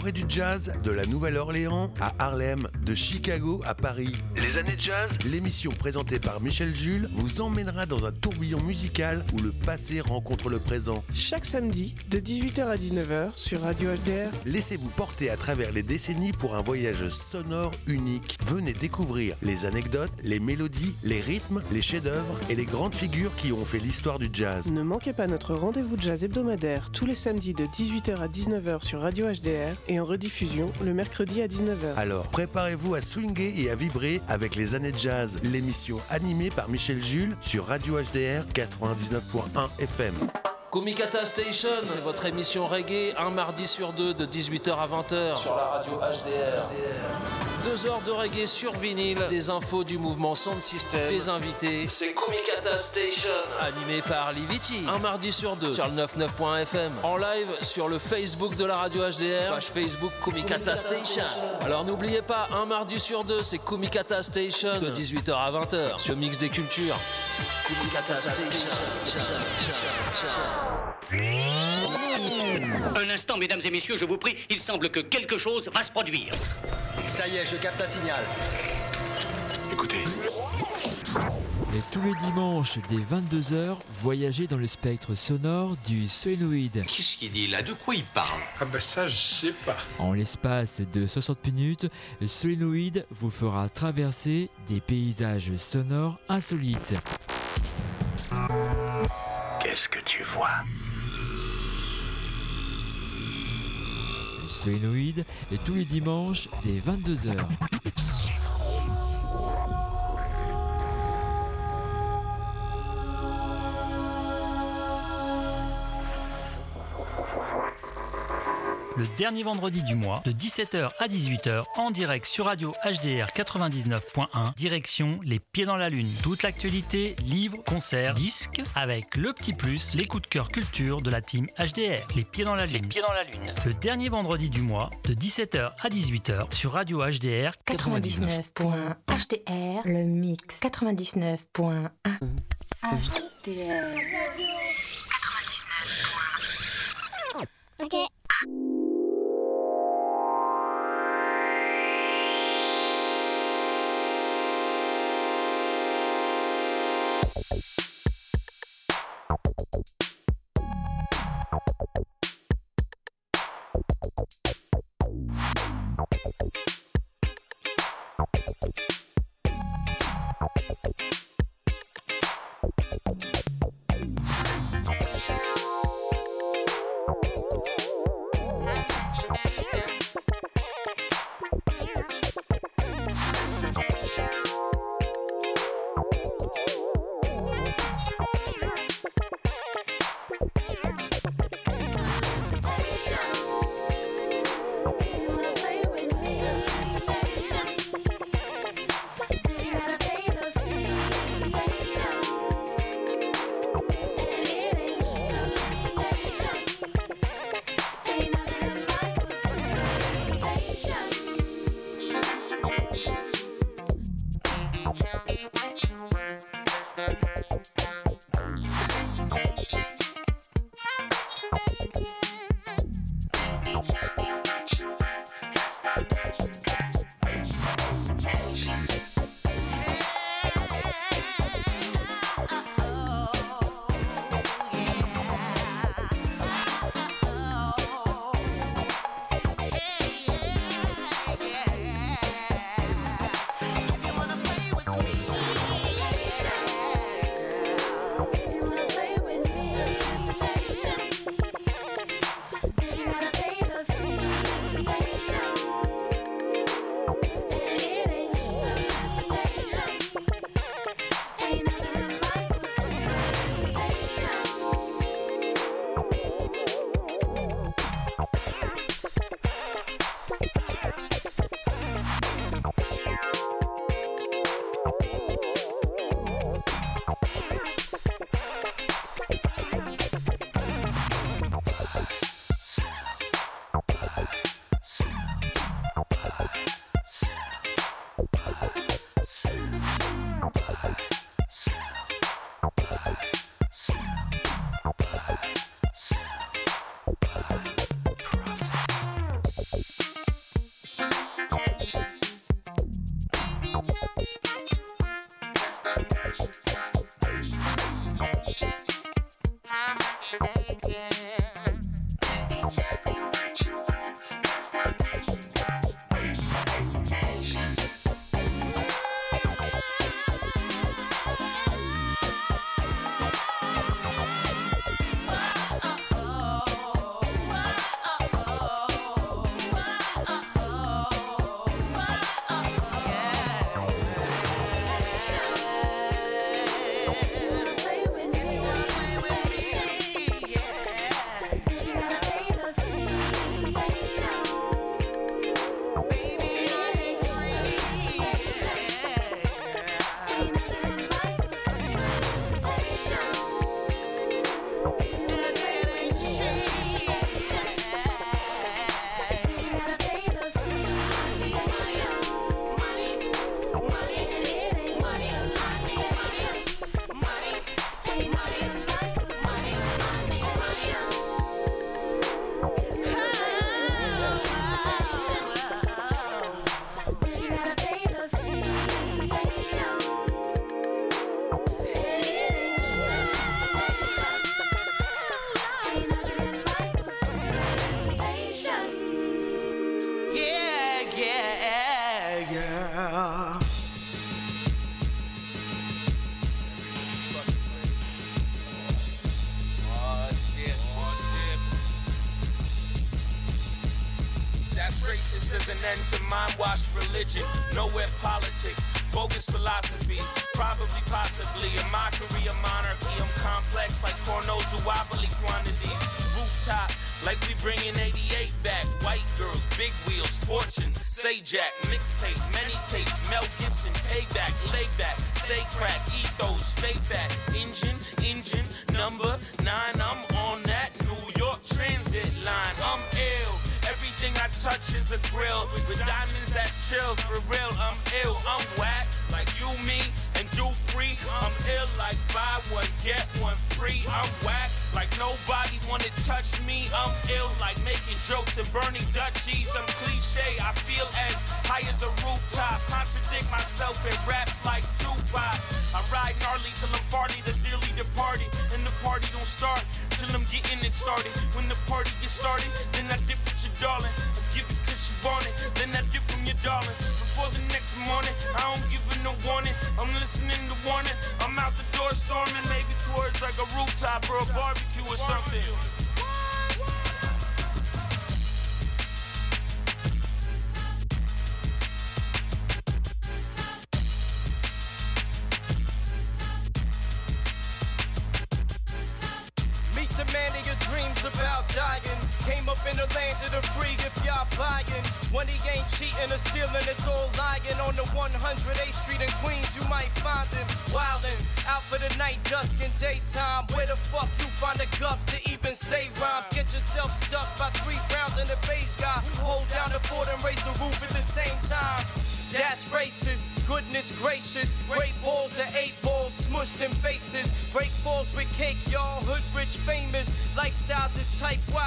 soirées du jazz de la Nouvelle-Orléans à Harlem, de Chicago à Paris. Les années jazz, l'émission présentée par Michel Jules vous emmènera dans un tourbillon musical où le passé rencontre le présent. Chaque samedi, de 18h à 19h sur Radio HDR. Laissez-vous porter à travers les décennies pour un voyage sonore unique. Venez découvrir les anecdotes, les mélodies, les rythmes, les chefs-d'œuvre et les grandes figures qui ont fait l'histoire du jazz. Ne manquez pas notre rendez-vous jazz hebdomadaire tous les samedis de 18h à 19h sur Radio HDR et en rediffusion le mercredi à 19h. Alors préparez-vous à swinguer et à vibrer avec les années jazz, l'émission animée par Michel Jules sur Radio HDR 99.1 FM. Kumikata Station, c'est votre émission reggae, un mardi sur deux de 18h à 20h sur la radio HDR. 2 heures de reggae sur vinyle, des infos du mouvement Sound System, des invités. C'est Kumikata Station, animé par Liviti. Un mardi sur deux sur le 99.fm. En live sur le Facebook de la radio HDR, page Facebook Kumikata Station. Alors n'oubliez pas, un mardi sur deux, c'est Kumikata Station, de 18h à 20h sur Mix des Cultures. Kumikata Station. Un instant, mesdames et messieurs, je vous prie, il semble que quelque chose va se produire. Ça y est, je capte un signal. Écoutez. Et tous les dimanches, dès 22h, voyagez dans le spectre sonore du Solenoid. Qu'est-ce qu'il dit là? De quoi il parle? Ah bah ça, je sais pas. En l'espace de 60 minutes, Solenoid vous fera traverser des paysages sonores insolites. Qu'est-ce que tu vois? Solenoid et tous les dimanches dès 22h. Le dernier vendredi du mois, de 17h à 18h, en direct sur Radio HDR 99.1, direction Les Pieds dans la Lune. Toute l'actualité, livres, concerts, disques, avec le petit plus, les coups de cœur culture de la team HDR. Les Pieds dans la Lune. Le dernier vendredi du mois, de 17h à 18h, sur Radio HDR 99.1 HDR, le mix 99.1 HDR 99.1. Ok. There's an end to mind-washed religion, nowhere politics, bogus philosophies, probably, possibly a mockery of monarchy. I'm complex like pornos, duopoly quantities. Rooftop, like we bringing 88 back. White girls, big wheels, fortunes, say Jack, mixtape, many tapes, Mel Gibson, payback, lay back, stay crack, ethos, stay fat. Engine, number 9, I'm on that New York Transit line. I'm ill. Everything I touch is a grill. With diamonds that's chill, for real, I'm ill. I'm whack, like you, me, and do free. I'm ill like buy one, get one free. I'm whack, like nobody wanna touch me. I'm ill like making jokes and burning Dutchies. I'm cliche, I feel as high as a rooftop. Contradict myself in raps like Tupac. I ride gnarly till I'm farty, that's nearly departed. And the party don't start till I'm getting it started. When the party gets started, then I dip with your darling. I give it cause you want it, then I dip from your darling. Before the next morning, I don't give her no warning. I'm listening to warning. I'm out the door storming, maybe towards like a rooftop or a barbecue or something. The man of your dreams about dying. Came up in the land of the free if y'all buying. When he ain't cheating or stealing, it's all lying. On the 108th Street in Queens, you might find him wildin'. Out for the night, dusk and daytime. Where the fuck you find the guff to even say rhymes? Get yourself stuck by 3 rounds in the beige guy. Hold down the fort and raise the roof at the same time. That's racist, goodness gracious. Great balls to 8 balls, smushed in faces. Break balls with cake, y'all, hood rich famous. Lifestyles is type Y,